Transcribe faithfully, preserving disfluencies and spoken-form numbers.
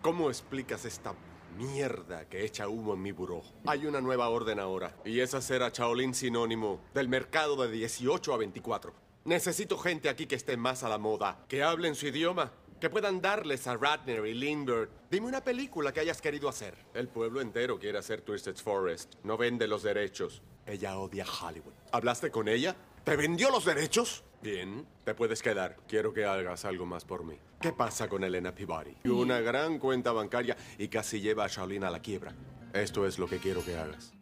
¿Cómo explicas esta mierda que echa humo en mi buró? Hay una nueva orden ahora, y es hacer a Shaolin sinónimo del mercado de dieciocho a veinticuatro. Necesito gente aquí que esté más a la moda, que hablen su idioma, que puedan darles a Ratner y Lindbergh. Dime una película que hayas querido hacer. El pueblo entero quiere hacer Twisted Forest. No vende los derechos. Ella odia Hollywood. ¿Hablaste con ella? ¿Te vendió los derechos? Bien, te puedes quedar. Quiero que hagas algo más por mí. ¿Qué pasa con Elena Peabody? Una gran cuenta bancaria y casi lleva a Shaolin a la quiebra. Esto es lo que quiero que hagas.